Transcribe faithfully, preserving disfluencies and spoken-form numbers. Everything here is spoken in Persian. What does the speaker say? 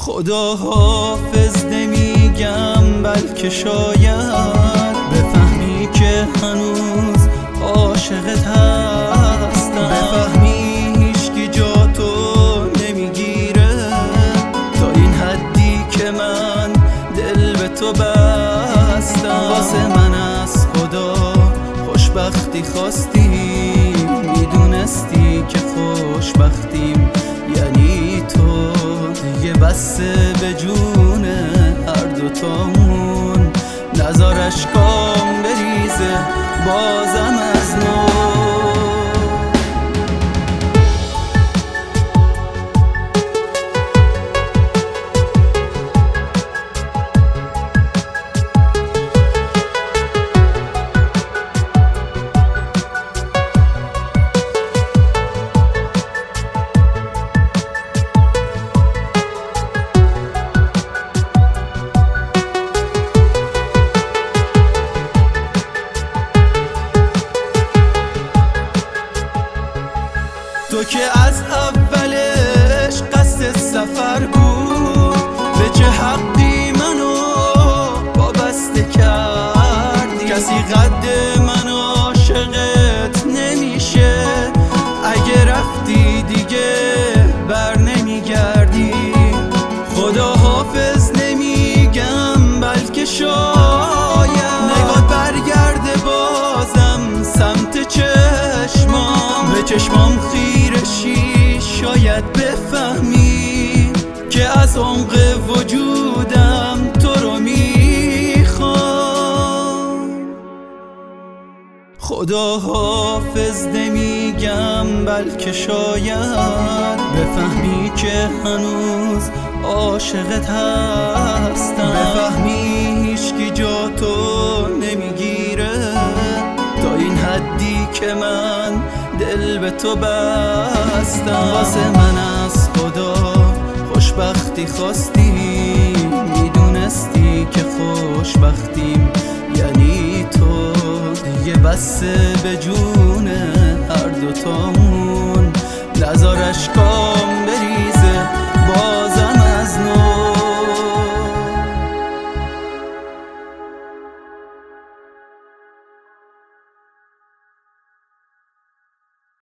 خدا حافظ نمیگم، بلکه شاید بفهمی که هنوز عاشقت هستم. بفهمی هیچکی جا تو نمیگیره، تا این حدی که من دل به تو بستم. واسه من از خدا خوشبختی خواستی، میدونستی که خوشبختیم یعنی تو. دیگه بسه به جون هر دوتامون، نذار اشکام بریزه بازم از نو. تو که از اولش قصد سفر بود، به چه حقی منو وابسته کردی؟ کسی قد من عاشقت نمیشه، اگه رفتی دیگه بر نمیگردی. خدا حافظ نمیگم، بلکه شاید نگات برگرده بازم سمت چشمام. به چشمام خیرشی شاید بفهمی که از عمق وجودم تو رو میخوام. خدا حافظ نمیگم، بلکه شاید بفهمی که هنوز عاشقت هستم. بفهمی هیچکی جا تو نمیگیره، تا این حدی که من دل به تو بستم. واسه من از خدا خوشبختی خواستی، میدونستی که خوشبختیم یعنی تو. دیگه بسه به جون هر دوتامون، نذار اشکام